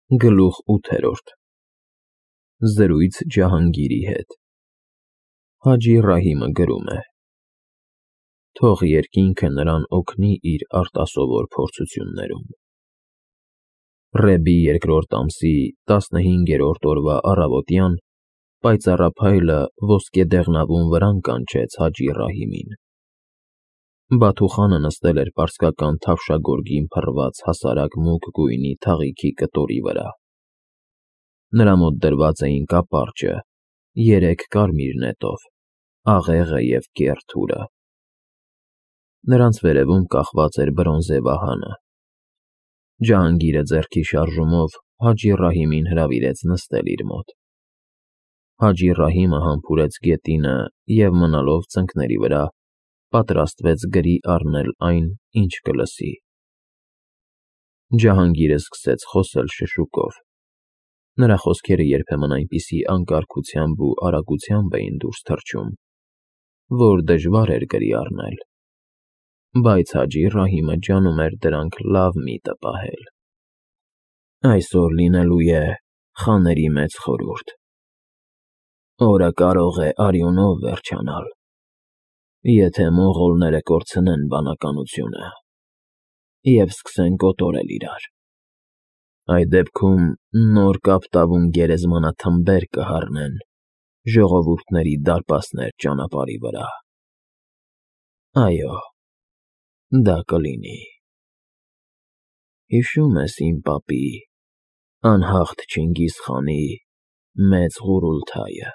Գլուխ 8 Զրույց Ջահանգիրի հետ Հաջի Ռահիմը գրում է. Թող երկինքը նրան օգնի իր արտասովոր փորձություններում։ Ռեբի 2-րդ ամսի 15-րդ օրվա առավոտյան պայծառափայլը ոսկե դեղնավուն վրան կանչեց Հաջի Ռահիմին։ Բաթուխանը նստել էր պարսկական թավշագորգին փռված հասարակ մուգ գույնի թաղիքի կտորի վրա։ Նրա մոտ դրված էին կապարճը, 3 կարմիր նետով, աղեղը և կեռ թուրը։ Նրանց վերևում կախված էր բրոնզե վահանը։ Ջահանգիրը ձեռքի շարժումով Հաջի Ռահիմին հրավիրեց նստել իր մոտ։ Հաջի Ռահիմը համբուրեց գետինը և մնալով ծնկների վրա, պատրաստվեց գրի առնել այն, ինչ կլսի։ Ջահանգիրը սկսեց խոսել շշուկով։ Նրա խոսքերը երբեմն այնպիսի անկարգությամբ ու արագությամբ էին դուրս թռչում, որ դժվար էր գրի առնել, բայց Հաջի Ռահիմը ջանում էր դրանք լավ միտը պահել։ Այսօր լինելու է խաների մեծ խորհուրդ։ Օրը կարող է արյունով վերջանալ, եթե մոնղոլները կորցնեն բանականությունը և սկսեն կոտորել իրար։ Այդ դեպքում նոր կապտավուն գերեզմանաթմբեր կհառնեն ժողովուրդների դարպասներ ճանապարհի վրա։ Այո, դա կլինի։ Հիշում ես իմ պապի, անհաղթ Չինգիզ խանի մեծ Ղուրուլթայը։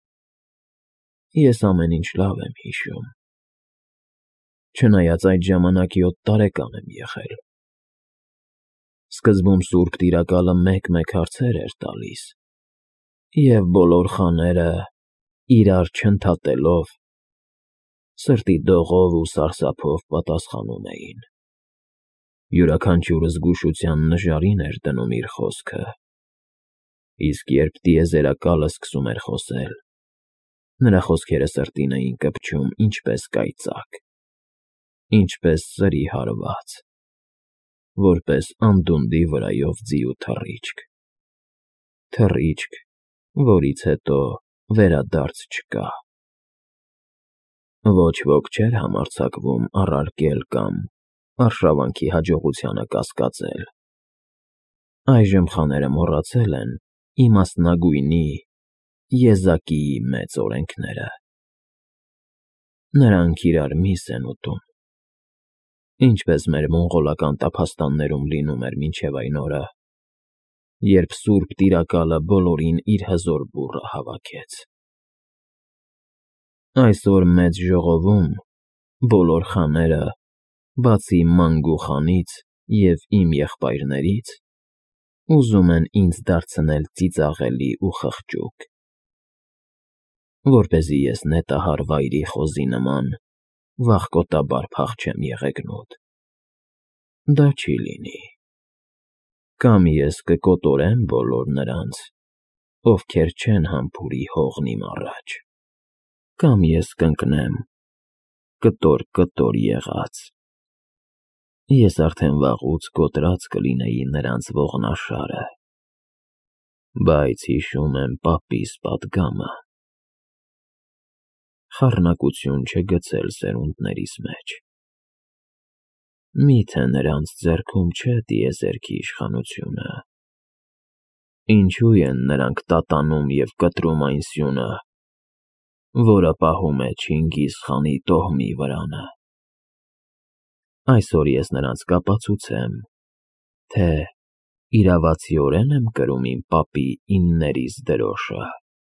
Ես ամեն ինչ լավ եմ հիշում, չնայած այդ ժամանակ 7 տարեկան եմ եղել։ Սկզբում սուրբ տիրակալը մեկ-մեկ հարցեր էր տալիս, և բոլոր խաները, իրար չընդհատելով, սրտի դողով ու սարսափով պատասխանում էին։ Յուրաքանչյուրը զգուշության նժարին էր դնում իր խոսքը, իսկ երբ տիեզերակալը սկսում էր խոսել, նրա խոսքերը սրտին էին կպչում ինչպես կայծակ, ինչպես սրի հարված, որպես անդունդի վրայով ձիու թռիչք, որից հետո վերադարձ չկա։ Ոչ ոք չէր համարձակվում առարկել կամ արշավանքի հաջողությանը կասկածել։ Այժմ խաները մոռացել են իմաստնագույնի եզակիի մեծ օրենքները։ Նրանք իրար միս են ուտում, ինչպես մեր մոնղոլական տափաստաններում լինում էր մինչև այն օրը, երբ սուրբ տիրակալը բոլորին իր հզոր բուռը հավաքեց։ Այսօր մեծ ժողովում բոլոր խաները, բացի Մանգու խանից և իմ եղբայրներից, ուզում են ինձ դարձնել ծիծաղելի ու խղճուկ, որպեսզի ես նետահար վայրի խոզի նման վախկոտաբար փախչեմ եղեգնուտ։ Դա չի լինի։ Կամ ես կկոտորեմ բոլոր նրանց, ովքեր չեն համբուրի հողն իմ առաջ, կամ ես կընկնեմ կտոր եղած։ Ես արդեն վաղուց կոտրած կլինեի նրանց ողնաշարը, բայց հիշում եմ պապիս պատգամը։ Խառնակություն չգցել սերունդներիս մեջ։ Միթե նրանց ձեռքում չէ տիեզերքի իշխանությունը։ Ինչու են նրանք տատանում և կտրում այն սյունը, որը պահում է Չինգիզ խանի տոհմի վրանը։ Այսօր ես նրանց կապացուցեմ, թե իրավացիորեն եմ կրում իմ պապի իններիս դրոշը։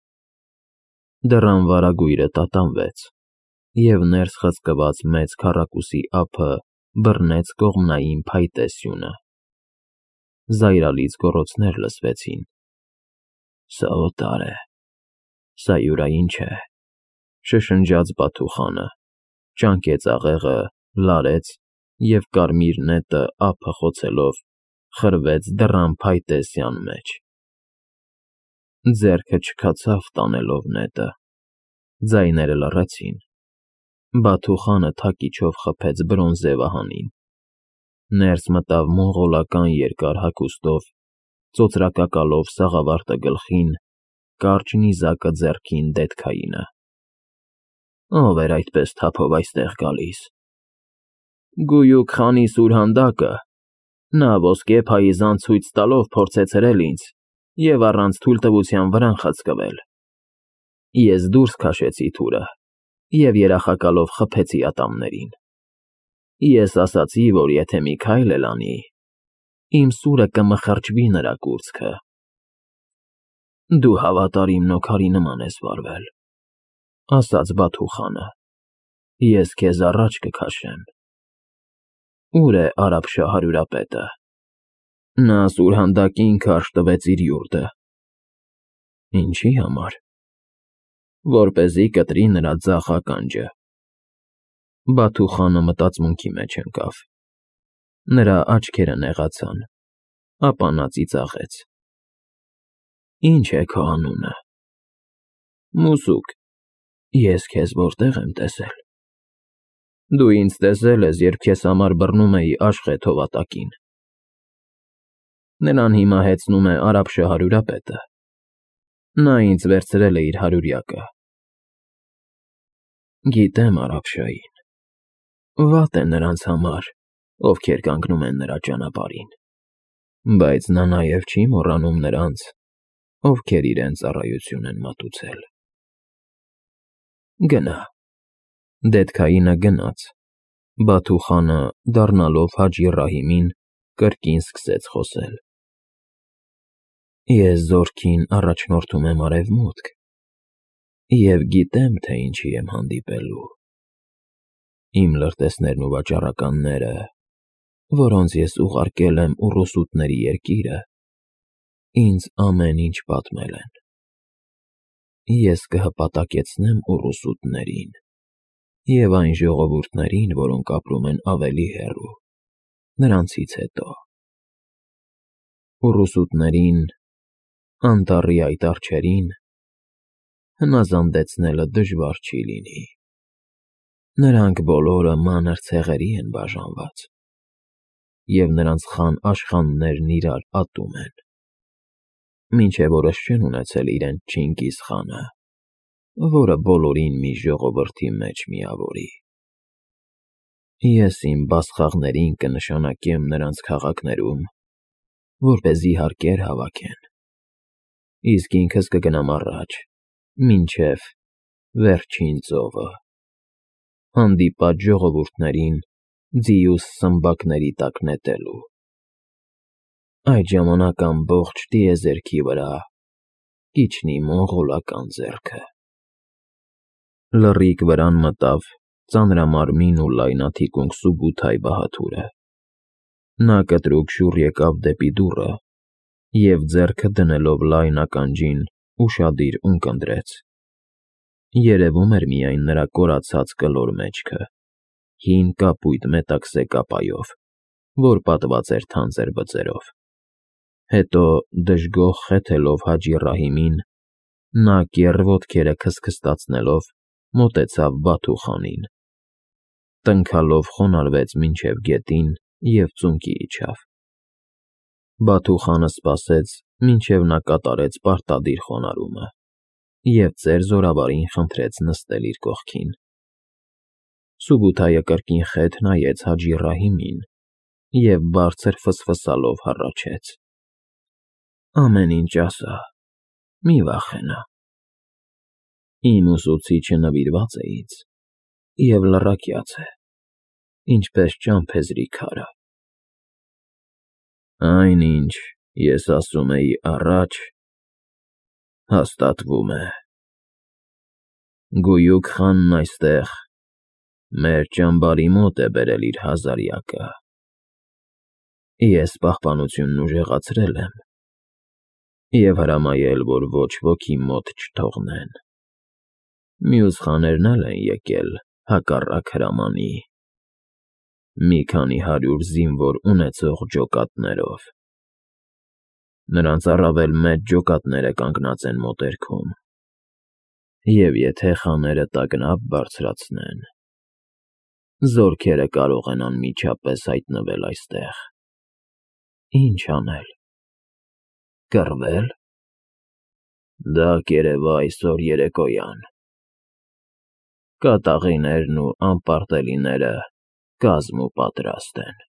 Դռան վարագույրը տատանվեց, և ներս խցկված մեծ քառակուսի ափը բռնեց կողմնային փայտե սյունը։ Զայրալից գոռոցներ լսվեցին. Սա օտար է, սա յուրային չէ, շշնջաց Բաթուխանը, ճանկեց աղեղը, լարեց և կարմիր նետը ափը խոցելով խրվեց դռան փայտե սյան մեջ։ Ձեռքը չքացավ տանելով նետը, ձայները լռեցին։ Բաթուխանը թակիչով խփեց բրոնզե վահանին, ներս մտավ մոնղոլական երկար հագուստով ծոծրակակալով սաղավարտը գլխին, կարճ նիզակը ձեռքին դետքայինը։ Ով էր այդպես թափով այստեղ գալիս։ Գույուք խանի սուրհանդակը, նա ոսկե փայիզան ցույց տալով փորձեց հրել ինձ և առանց թույլտվության վրան խցկվել։ Ես դուրս քաշեցի թուրը և երախակալով խփեցի ատամներին։ Ես ասացի, որ եթե մի քայլ էլ անի, իմ սուրը կմխրճվի նրա կուրծքը։ Դու հավատարիմ նոքարի նման ես վարվել, ասաց Բաթուխանը, ես քեզ առաջ կքաշեմ։ Ուր է Արաբշա հարյուրապետը։ Նա սուրհանդակին քարշ տվեց իր յուրտը։ Ինչի համար։ Որպեսզի կտրի նրա ձախ ականջը։ Բաթուխանը մտածմունքի մեջ ընկավ։ Նրա աչքերը նեղացան, ապա նա ծիծաղեց։ Ինչ է քո անունը։ Մուսուկ։ Ես քեզ որտեղ եմ տեսել։ Դու ինձ տեսել ես, երբ քեզ համար բռնում էի Աշխեթ հովատակին։ Նրան հիմա հեծնում է Արաբշա հարյուրապետը։ Նա ինձ վերցրել է իր հարյուրյակը։ Գիտեմ Արաբշային։ Վատ է նրանց համար, ովքեր կանգնում են նրա ճանապարհին, բայց նա նաև չի մոռանում նրանց, ովքեր իրենց ծառայություն են մատուցել։ Գնա։ Դետքայինը գնաց։ Բաթուխանը, դառնալով Հաջի Ռահիմին, կրկին սկսեց խոսել։ Ես զորքին առաջնորդում եմ արևմուտք և գիտեմ, թե ինչի եմ հանդիպելու։ Իմ լրտեսներն ու վաճառականները, որոնց ես ուղարկել եմ ուռուսուտների երկիրը, ինձ ամեն ինչ պատմել են։ Ես կհպատակեցնեմ ուռուսուտներին և այն ժողովուրդներին, որոնք ապրում են ավելի հեռու, նրանցից հետո։ Ուռուսուտներին, անտառի այդ արջերին հնազանդեցնելը դժվար չի լինի։ Նրանք բոլորը մանր ցեղերի են բաժանված, և նրանց խան աշխաններն իրար ատում են, մինչև օրս չեն ունեցել իրենց Չինգիզ խանը, որը բոլորին մի ժողովրդի մեջ միավորի։ Ես իմ բասխաղներին կնշանակեմ նրանց քաղաքներում, որպեսզի հարկեր հավաքեն, իսկ ինքս կգնամ առաջ, մինչև վերջին ծովը, հանդիպած ժողովուրդներին ձիուս սմբակների տակ նետելու։ Այդ ժամանակ ամբողջ տիեզերքի վրա կիջնի մոնղոլական ձեռքը։ Լռիկ վրան մտավ ծանրամարմին ու լայնաթիկունք Սուբութայ Բահադուրը։ Նա կտրուկ շուռ եկավ դեպի դուռը և ձեռքը դնելով լայն ականջին ուշադիր ունկնդրեց։ Երևում էր միայն նրա կորացած կլոր մեջքը, հին կապույտ մետաքսե կապայով, որ պատված էր թանձր բծերով։ Հետո դժգոհ խեթելով Հաջի Ռահիմին, նա կեռ ոտքերը քստքստացնելով մոտեցավ Բաթուխանին։ Տնքալով խոնարհվեց մինչև գետին և ծունկի իջավ։ Բաթուխանը սպասեց, մինչև նա կատարեց պարտադիր խոնարհումը և ծեր զորավարին խնդրեց նստել իր կողքին։ Սուբութայը կրկին խեթ նայեց Հաջի Ռահիմին և բարձր ֆսֆսալով հառաչեց. Ամեն ինչ ասա, մի վախենա։ Իմ ուսուցիչը նվիրված է ինձ և լռակյաց է, ինչպես ճամփեզրի քարը։ Այն, ինչ ես ասում էի առաջ, հաստատվում է։ Գույուք խանն այստեղ մեր ճամբարի մոտ է բերել իր հազարյակը։ Ես պահպանությունն ուժեղացրել եմ և հրամայել, որ ոչ ոքի մոտ չթողնեն։ Մյուս խաներն էլ են եկել հակառակ հրամանի, մի քանի 100 զինվոր ունեցող ջոկատներով։ Նրանց առավել մեծ ջոկատները կանգնած են մոտերքում, և եթե խաները տագնապ բարձրացնեն, զորքերը կարող են անմիջապես հայտնվել այստեղ։ Ինչ անել։ Կռվել։ Դա կերևա այսօր երեկոյան։ Կատաղիներն ու անպարտելիները կազմ ու պատրաստ են։